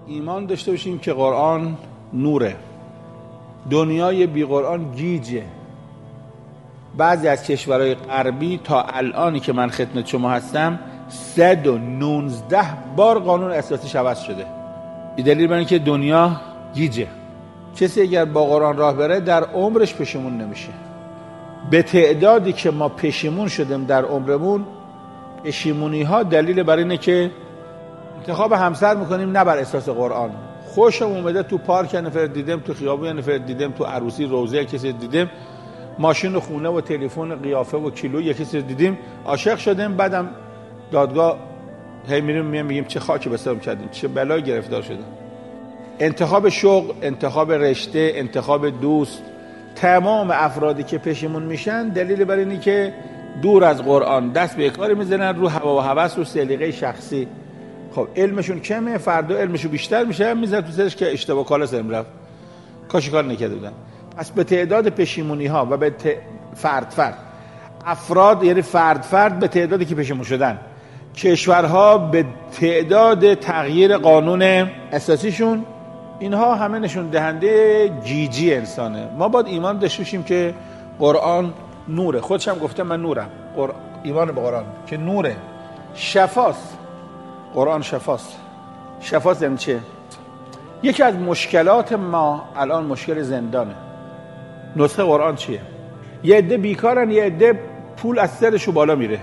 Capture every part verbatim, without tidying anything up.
ایمان داشته باشیم که قرآن نوره. دنیای بی قرآن گیجه. بعضی از کشورهای غربی تا الانی که من خدمت شما هستم صد و نوزده بار قانون اساسی عوض شده. این دلیل بر اینکه دنیا گیجه. کسی اگر با قرآن راه بره در عمرش پشیمون نمیشه. به تعدادی که ما پشیمون شدیم در عمرمون، پشیمونی ها دلیل بر اینه که انتخاب همسر میکنیم نه بر اساس قرآن. خوشم اومده تو پارک نفر دیدم، تو خیابون نفر دیدم، تو عروسی روزه کسی دیدم، ماشین و خونه و تلفن قیافه و کیلو یک کسی دیدیم، عاشق شدیم. بعدم دادگاه هی میریم میگیم چه خاکی به سرم کردیم، چه بلایی گرفتار شدیم. انتخاب شغل، انتخاب رشته، انتخاب دوست، تمام افرادی که پشیمون میشن دلیل بر اینه که دور از قرآن دست به کاری میزنن، رو هوا و هوس و سلیقه شخصی. خب علمشون کمه، فردا علمشون بیشتر میشه، میذارن تو سرش که اشتباه کالا سرم رفت، کاش کار نکرده بودن. پس به تعداد پشیمونی ها و به ت... فرد فرد افراد، یعنی فرد فرد به تعدادی که پشیمون شدن، کشورها به تعداد تغییر قانون اساسیشون، اینها همه نشون دهنده گیجی انسانه. ما باید ایمان داشته باشیم که قرآن نوره. خودش هم گفته من نورم. قر... ایمان به قرآن که نوره، شفاست. قرآن شفاست. شفاست یعنی چه؟ یکی از مشکلات ما الان مشکل زندانه. نسخه قرآن چیه؟ یه عده بیکارن، یه عده پول از سرشو بالا میره.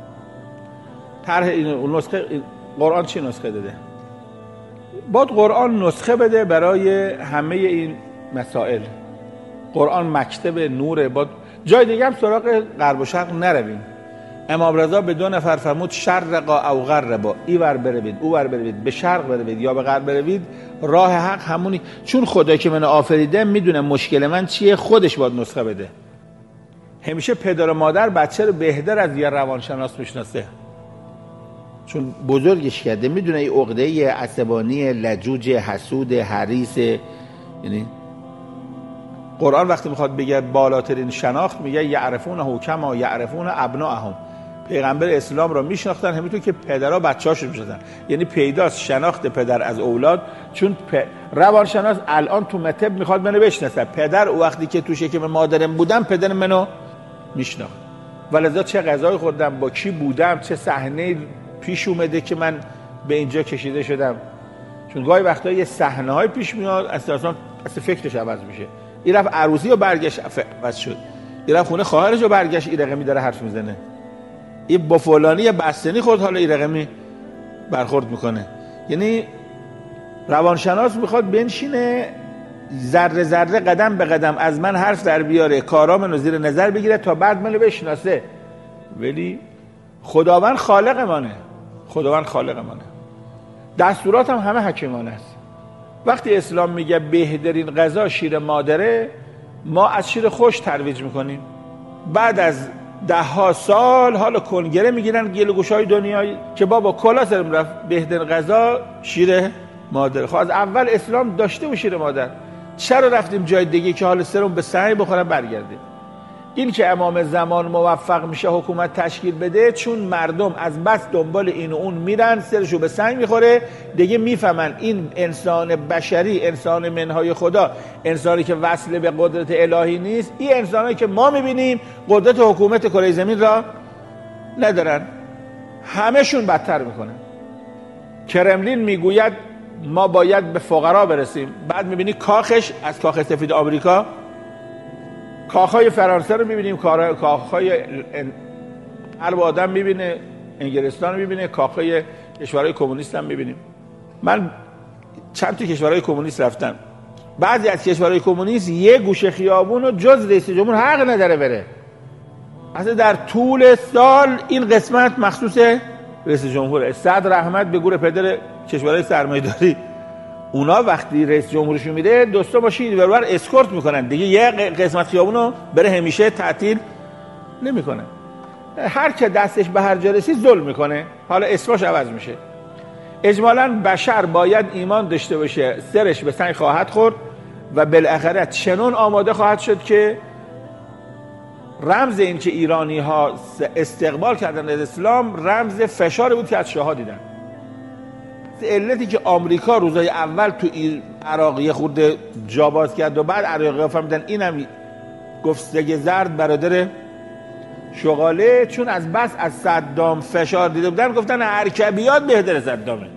طرح این نسخه قرآن چی نسخه داده؟ باید قرآن نسخه بده برای همه این مسائل. قرآن مکتب نوره. باید جای دیگه هم سراغ غرب و شرق نرویم. امام رضا به دو نفر فرمود شرقا او غربا، ای ور بروید او ور بروید، به شرق بروید یا به غرب بروید، راه حق همونی. چون خدایی که منو آفریده میدونه مشکل من چیه، خودش باید نسخه بده. همیشه پدر و مادر بچه رو بهتر از یه روانشناس میشناسه، چون بزرگش کرده، میدونه این عقده عصبانی، لجوج، حسود، حریص. یعنی قرآن وقتی میخواد بگه بالاترین شناخت، میگه یعرفونه کما یعرفون ابناءهم. پیغمبر اسلام رو میشناختن همینطور که پدرها بچه‌هاشون میشناختن. یعنی پیداست شناخت پدر از اولاد. چون پ... روانشناس الان تو مطب میخواد منو بشناسه، پدر او وقتی که تو شکم مادرم بودم پدر منو میشناخت. ولذا چه غذایی خوردم، با کی بودم، چه صحنه پیش اومده که من به اینجا کشیده شدم. چون گاهی وقتا یه صحنه‌های پیش میاد اصلا اصلا فکرش عوض میشه. این رفت عروسی و برگشت عوض شد، این رفت خونه خواهرش و برگشت این رقمی داره حرف میزنه، این با فلانی بستنی خورد حالا این رقمی برخورد میکنه. یعنی روانشناس میخواد بنشینه ذره ذره قدم به قدم از من حرف در بیاره، کارا منو زیر نظر بگیره تا بعد منو بشناسه. ولی خداوند خالق منه، خداوند خالق منه. دستورات هم همه حکیمانه است. وقتی اسلام میگه بهترین غذا شیر مادره، ما از شیر خوش ترویج میکنیم. بعد از ده ها سال حالا کنگره میگیرن گل و گوشای دنیایی که بابا کلا سرم رفت، بهترین غذا شیر مادر. خب از اول اسلام داشته و شیر مادر، چرا رفتیم جای دیگه که حالا سرم به سعی بخورن برگردیم؟ این که امام زمان موفق میشه حکومت تشکیل بده، چون مردم از بس دنبال این و اون میرن، سرشو به سنگ میخوره، دیگه میفهمن این انسان بشری، انسان منهای خدا، انسانی که وصل به قدرت الهی نیست. این انسانایی که ما میبینیم قدرت حکومت کره زمین را ندارن، همهشون بدتر میکنن. کرملین میگوید ما باید به فقرا برسیم، بعد میبینی کاخش از کاخ سفید آمریکا، کاخهای فرانسه رو میبینیم، کاخهای هر آدم میبینه، انگلستان رو میبینه، کاخهای کشورهای کمونیست هم میبینیم. من چند تا کشورهای کمونیست رفتم. بعضی از کشورهای کمونیست یه گوشه خیابون رو جز رئیس جمهور حق نداره بره. اصلا در طول سال این قسمت مخصوص رئیس جمهوره. صدر احمد به گور پدر کشورهای سرمایه‌داری، اونا وقتی رئیس جمهورشون میره دوستا ماشین برابر اسکورت میکنن دیگه، یه قسمت خیابونو بره همیشه تعطیل نمیکنن. هر که دستش به هر جا رسید ظلم میکنه، حالا اسمش عوض میشه. اجمالاً بشر باید ایمان داشته باشه سرش به سنگ خواهد خورد و بالاخره چنون آماده خواهد شد که رمز این که ایرانی ها استقبال کردن از اسلام رمز فشار بود که از شاه‌ها دیدن. علتی که آمریکا روزای اول تو عراق یه خورده جا باز کرد و بعد عراقی‌ها فهمیدن اینم گفت سگ زرد برادر شغاله، چون از بس از صدام فشار دیده بودن گفتن ارکبیات بهتر صدامه.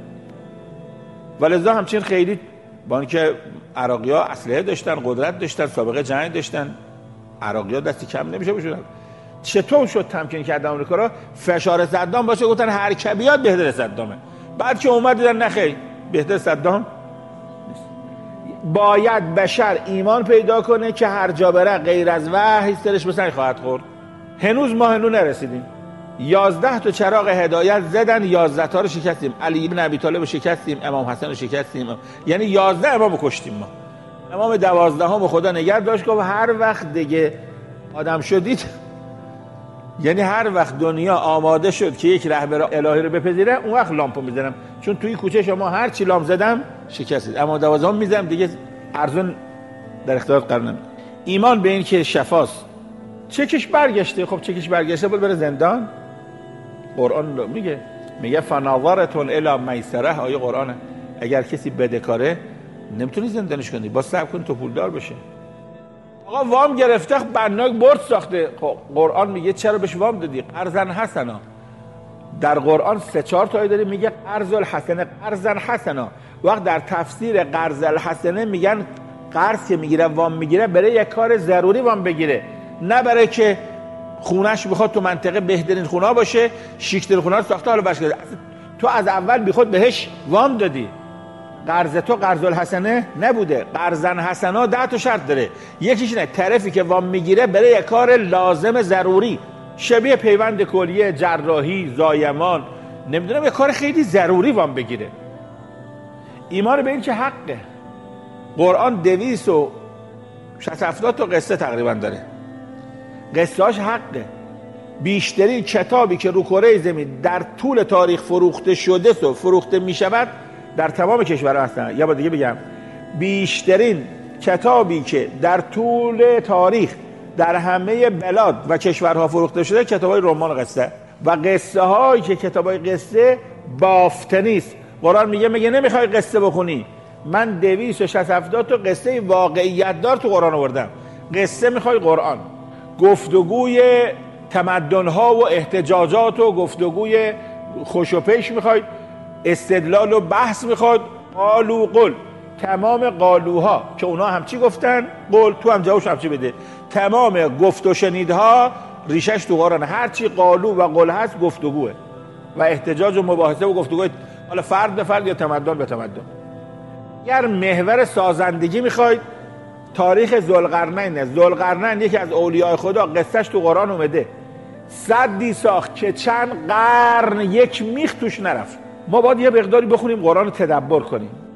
ولذا همچین خیلی با اینکه عراقی‌ها اسلحه داشتن، قدرت داشتن، سابقه جنگ داشتن، عراقی‌ها دستی کم نمیشه بشودن. چطور شد تمکین کرد آمریکا را فشار صدام باشه؟ گفتن ارکبیات بهتر صدامه. بعد که اومد دیدن نخیر بهتر صدام نیست. باید بشر ایمان پیدا کنه که هر جا بره غیر از وحی سرش به سنگ خواهد خورد. هنوز ما هنوز نرسیدیم. یازده تا چراغ هدایت زدن، یازده تا رو شکستیم. علی بن ابی طالب رو شکستیم، امام حسن رو شکستیم، یعنی یازده امام رو کشتیم ما. امام دوازدهم خدا نگه داشت که هر وقت دیگه آدم شدید، یعنی هر وقت دنیا آماده شد که یک رهبر الهی رو بپذیره، اون وقت لامپو میزنم، چون توی کوچه شما هر چی لامپ زدم شکستید. اما دوازدهم میزنم دیگه ارزون در اختیار قرار نمیدم. ایمان به این که شفاست. چکش برگشته، خب چکش برگشته بود بره زندان. قرآن میگه میگه فناظرتون الی میسره، آیه قرآنه. اگر کسی بدهکاره نمیتونی زندانش کنی، با صبر کن تو پولدار بشه. آقا وام گرفته، بناک برد ساخته، خب قرآن میگه چرا بهش وام دادی؟ قرضا حسنا. در قرآن سه چهار تا آیه داره میگه قرض الحسنه، قرضا حسنا. وقت در تفسیر قرض الحسنه میگن قرض که میگیره، وام میگیره برای یک کار ضروری وام بگیره، نه برای که خونش بخواد تو منطقه بهترین خونه باشه، شیک‌ترین خونه رو ساخته حالا باشه. تو از اول بیخود بهش وام دادی. قرض تو قرض الحسنه نبوده. قرضا حسنا ده تا شرط داره. یکیش نه طرفی که وام میگیره برای یک کار لازم ضروری، شبیه پیوند کلیه، جراحی، زایمان، نمیدونم یک کار خیلی ضروری وام بگیره. ایمان به این که حقه. قرآن دویست و شصت هفتاد تا قصه تقریبا داره. قصه هاش حقه. بیشترین کتابی که رو کره زمین در طول تاریخ فروخته شده و فروخته میشود در تمام کشورها هستن. یا با دیگه بگم بیشترین کتابی که در طول تاریخ در همه بلاد و کشورها فروخته شده کتابای رمان و قصه و قصه هایی که کتابای قصه بافتنی است. قرآن میگه میگه نمیخوای قصه بخونی، من دویست و شصت هفتاد تا قصه واقعیت دار تو قرآن آوردم. قصه میخوای؟ قرآن. گفتگوی تمدن ها و احتجاجات و گفتگوی خوش و پیش میخوای؟ استدلال و بحث میخواد؟ قالو قل. تمام قالوها که اونا هم چی گفتن؟ قل. تو هم جوابش هم چی بده؟ تمام گفت و شنیدها ریشش تو قرآن. هر چی قالو و قل هست گفتگوه و احتجاج و مباحثه و گفتگوه، حالا فرد به فرد یا تمدن به تمدن. اگر محور سازندگی میخواید، تاریخ ذوالقرنین. ذوالقرنین یکی از اولیاء خدا، قصهش تو قرآن اومده. سدی ساخت که چند قرن یک میخ توش نرفت. ما باید یه مقداری بخونیم قرآن رو تدبر کنیم.